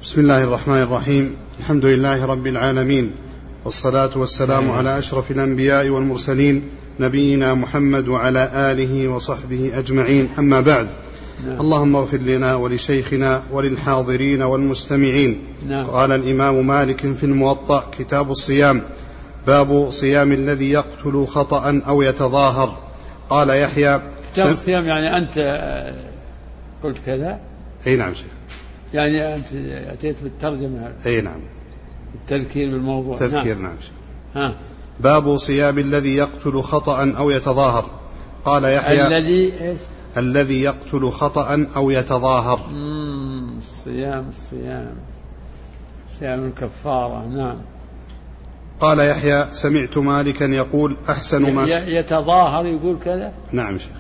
بسم الله الرحمن الرحيم. الحمد لله رب العالمين، والصلاة والسلام على أشرف الأنبياء والمرسلين، نبينا محمد وعلى آله وصحبه أجمعين، أما بعد. اللهم اغفر لنا ولشيخنا وللحاضرين والمستمعين. قال الإمام مالك في الموطأ: كتاب الصيام، باب صيام الذي يقتل خطأ أو يتظاهر. قال يحيى: كتاب الصيام يعني أنت قلت كذا؟ أي نعم شيخ. يعني أنت أتيت بالترجمة؟ أي نعم، التذكير بالموضوع. تذكير. نعم شيخ. باب صيام الذي يقتل خطأ أو يتظاهر. قال يحيى: الذي إيش؟ الذي يقتل خطأ أو يتظاهر. صيام الكفارة. نعم. قال يحيى: سمعت مالكا يقول: أحسن ما يتظاهر يقول كذا. نعم شيخ.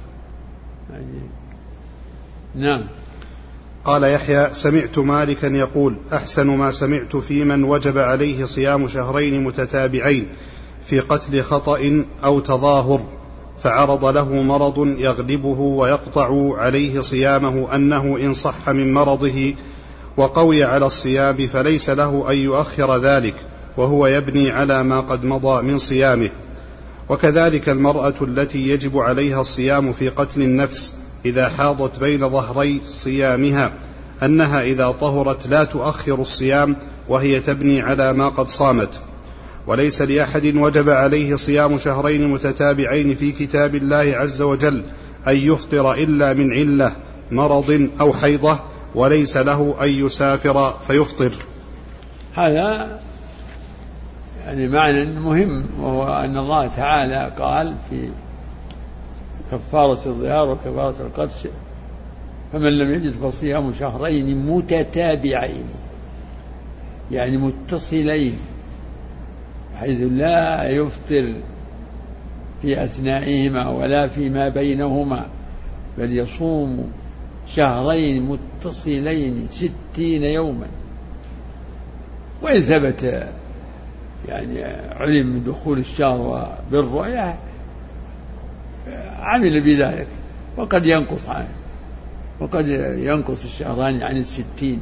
نعم. قال يحيى: سمعت مالكا يقول: أحسن ما سمعت في من وجب عليه صيام شهرين متتابعين في قتل خطأ أو تظاهر فعرض له مرض يغلبه ويقطع عليه صيامه، أنه إن صح من مرضه وقوي على الصيام فليس له أن يؤخر ذلك، وهو يبني على ما قد مضى من صيامه. وكذلك المرأة التي يجب عليها الصيام في قتل النفس إذا حاضت بين ظهري صيامها، أنها إذا طهرت لا تؤخر الصيام وهي تبني على ما قد صامت. وليس لأحد وجب عليه صيام شهرين متتابعين في كتاب الله عز وجل أن يفطر إلا من علة مرض أو حيضة، وليس له أن يسافر فيفطر. هذا يعني معنى مهم، وهو أن الله تعالى قال في كفارة الظهار وكفارة القتل: فمن لم يجد فصيام شهرين متتابعين، يعني متصلين، حيث لا يفطر في أثنائهما ولا فيما بينهما، بل يصوم شهرين متصلين 60 يوما. وإن ثبت يعني علم من دخول الشهر بالرؤية عمل بذلك، وقد ينقص الشهران عن 60.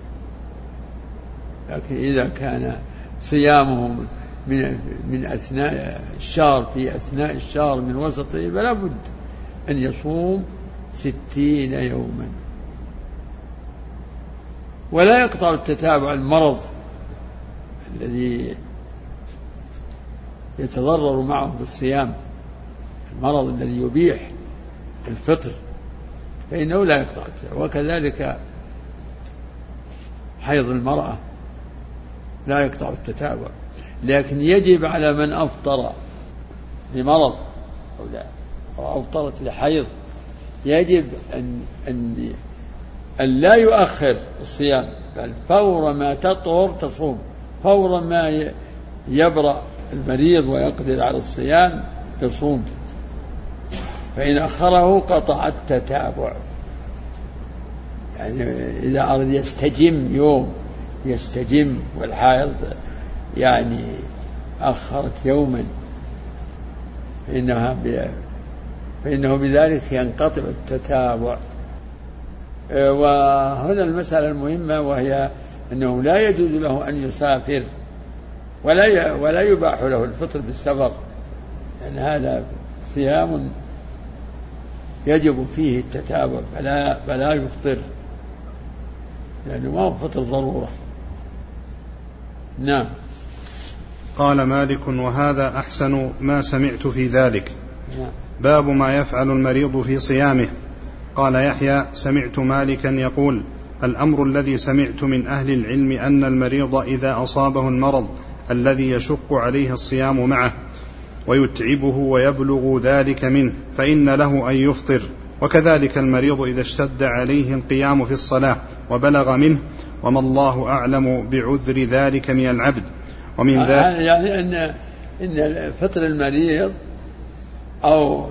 لكن إذا كان صيامهم من أثناء الشهر في أثناء الشهر من وسطه فلا بد أن يصوم 60 يوما. ولا يقطع التتابع المرض الذي يتضرر معه بالصيام، المرض الذي يبيح الفطر، فإنه لا يقطع التتابع. وكذلك حيض المرأة لا يقطع التتابع، لكن يجب على من أفطر لمرض أو أفطرت لحيض يجب أن لا يؤخر الصيام، بل فور ما تطهر تصوم، فور ما يبرأ المريض ويقدر على الصيام يصوم، فإن أخره قطع التتابع. يعني إذا أراد يستجم يوم يستجم، والحائض يعني أخرت يوما، فإنه بذلك ينقطع التتابع. وهنا المسألة المهمة، وهي أنه لا يجوز له أن يسافر، ولا يباح له الفطر بالسفر، لأن هذا صيام يجب فيه التتابع، فلا يفطر، لأنه ما هو فطر ضرورة. نعم. قال مالك: وهذا أحسن ما سمعت في ذلك. باب ما يفعل المريض في صيامه. قال يحيى: سمعت مالكا يقول: الأمر الذي سمعت من أهل العلم أن المريض إذا أصابه المرض الذي يشق عليه الصيام معه ويتعبه ويبلغ ذلك منه فإن له أن يفطر، وكذلك المريض إذا اشتد عليه القيام في الصلاة وبلغ منه، وما الله أعلم بعذر ذلك من العبد. ومن ذلك يعني أن فطر المريض أو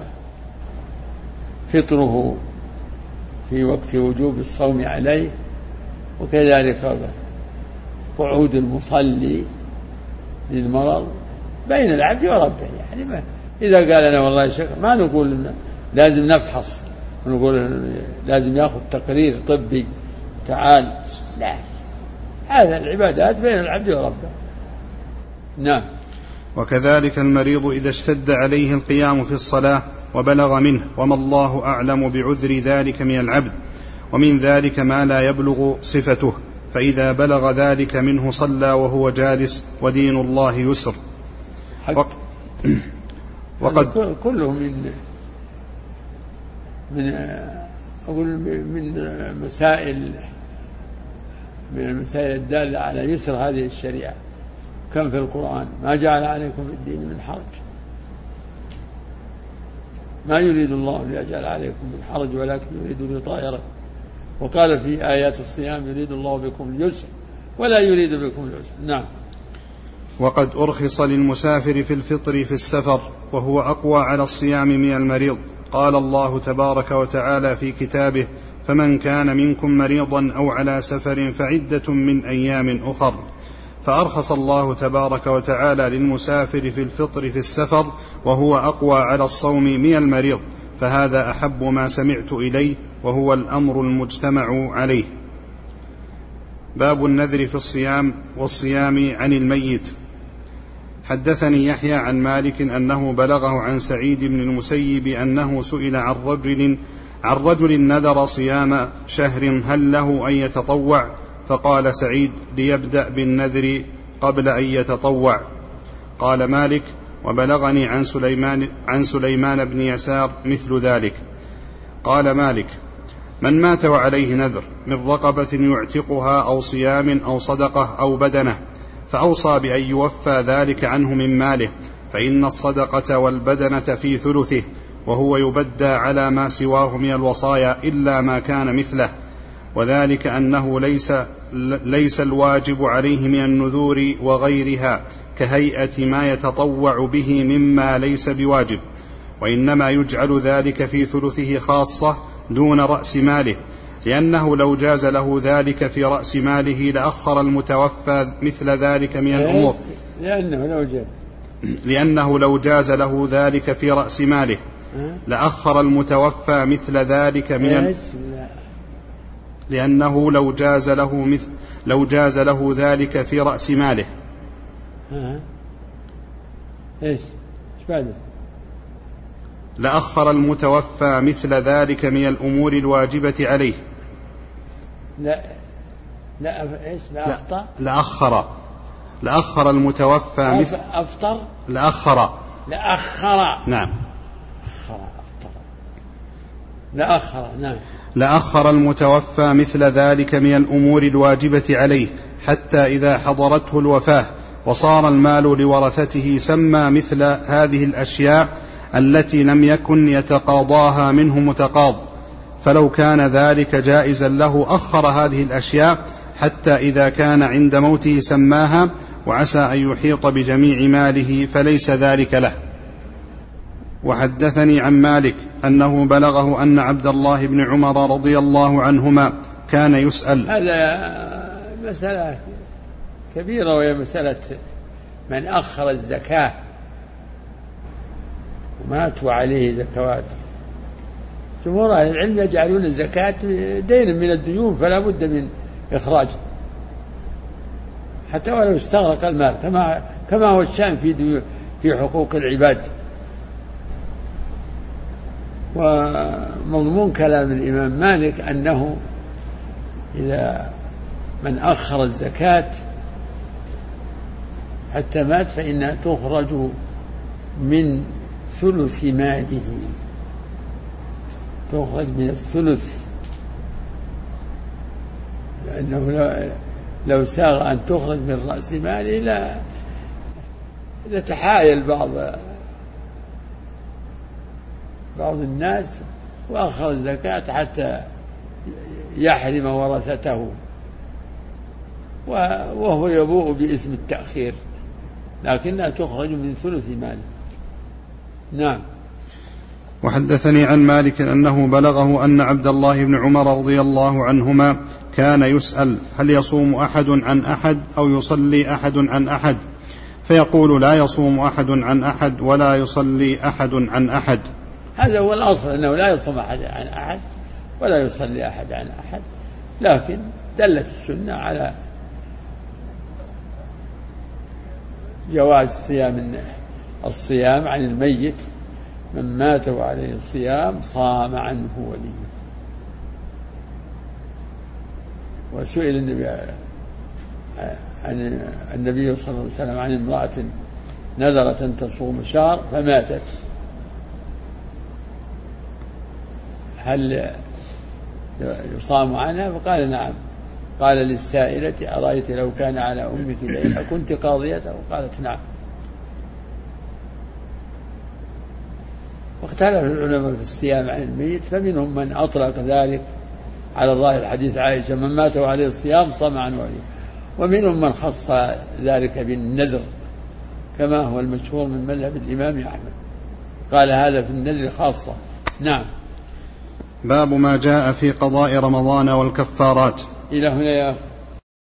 فطره في وقت وجوب الصوم عليه، وكذلك قعود المصلي للمرض بين العبد وربه. يعني إذا قال أنا والله شك، ما نقول لازم نفحص ونقول لازم يأخذ تقرير طبي تعال، لا، هذا العبادات بين العبد وربه. نعم. وكذلك المريض إذا اشتد عليه القيام في الصلاة وبلغ منه، وما الله أعلم بعذر ذلك من العبد، ومن ذلك ما لا يبلغ صفته، فإذا بلغ ذلك منه صلى وهو جالس، ودين الله يسر. وقد كله من المسائل الدالة على يسر هذه الشريعة. كم في القرآن ما جعل عليكم في الدين من حرج، ما يريد الله ليجعل عليكم من حرج ولكن يريد ليطهركم. وقال في آيات الصيام يريد الله بكم اليسر ولا يريد بكم العسر. نعم. وقد أرخص للمسافر في الفطر في السفر، وهو أقوى على الصيام من المريض. قال الله تبارك وتعالى في كتابه: فمن كان منكم مريضا أو على سفر فعدة من أيام أخر. فأرخص الله تبارك وتعالى للمسافر في الفطر في السفر، وهو أقوى على الصوم من المريض، فهذا أحب ما سمعت إليه، وهو الأمر المجتمع عليه. باب النذر في الصيام والصيام عن الميت. حدثني يحيى عن مالك أنه بلغه عن سعيد بن المسيب أنه سئل عن رجل نذر صيام شهر هل له أن يتطوع؟ فقال سعيد: ليبدأ بالنذر قبل أن يتطوع. قال مالك: وبلغني عن سليمان بن يسار مثل ذلك. قال مالك: من مات وعليه نذر من رقبة يعتقها أو صيام أو صدقة أو بدنة، فأوصى بأن يوفى ذلك عنه من ماله، فإن الصدقة والبدنة في ثلثه، وهو يبدى على ما سواه من الوصايا إلا ما كان مثله، وذلك أنه ليس الواجب عليه من النذور وغيرها كهيئة ما يتطوع به مما ليس بواجب، وإنما يجعل ذلك في ثلثه خاصة دون رأس ماله، لأنه لو جاز له ذلك في رأس ماله لأخر المتوفى مثل ذلك من الأمور، لأنه لو جاز له ذلك في رأس ماله لأخر المتوفى مثل ذلك من لأنه لو جاز له ذلك في رأس ماله لأخر المتوفى مثل ذلك من الأمور الواجبة عليه. لأخر المتوفى مثل لأخر نعم لأخر المتوفى مثل ذلك من الأمور الواجبة عليه حتى إذا حضرته الوفاة وصار المال لورثته سمى مثل هذه الأشياء التي لم يكن يتقاضاها منه متقاض، فلو كان ذلك جائزا له أخر هذه الأشياء حتى إذا كان عند موته سماها، وعسى أن يحيط بجميع ماله فليس ذلك له. وحدثني عن مالك أنه بلغه أن عبد الله بن عمر رضي الله عنهما كان يسأل. هذا مسألة كبيرة، وهي مسألة من أخر الزكاة ومات وعليه زكوات. جمهور أهل العلم يجعلون الزكاة دين من الديون فلا بد من إخراجه حتى ولو استغرق المال، كما هو الشأن في حقوق العباد. ومضمون كلام الإمام مالك أنه إذا من أخر الزكاة حتى مات فإنها تخرج من ثلث ماله، تخرج من الثلث، لأنه لو ساغ أن تخرج من رأس ماله لتحايل بعض الناس وأخر الزكاة حتى يحرم ورثته، وهو يبوء بإثم التأخير، لكنها تخرج من ثلث ماله. نعم. وحدثني عن مالك أنه بلغه أن عبد الله بن عمر رضي الله عنهما كان يسأل هل يصوم أحد عن أحد أو يصلي أحد عن أحد، فيقول لا يصوم أحد عن أحد ولا يصلي أحد عن أحد. هذا هو الأصل، أنه لا يصوم أحد عن أحد ولا يصلي أحد عن أحد، لكن دلت السنة على جواز الصيام عن الميت، من مات وعليه الصيام صام عنه وليه. وسئل النبي صلى الله عليه وسلم عن امرأة نذرت أن تصوم شهر فماتت، هل يصام عنها؟ فقال نعم. قال للسائلة أرأيت لو كان على أمك دين أكنت قاضيته؟ قالت نعم. واختلف العلماء في الصيام عن الميت، فمنهم من أطلق ذلك على ظاهر حديث عائشة من مات وعليه الصيام صام عنه وليه، ومنهم من خص ذلك بالنذر كما هو المشهور من مذهب الإمام أحمد، قال هذا في النذر خاصة. نعم. باب ما جاء في قضاء رمضان والكفارات. إلى هنا يا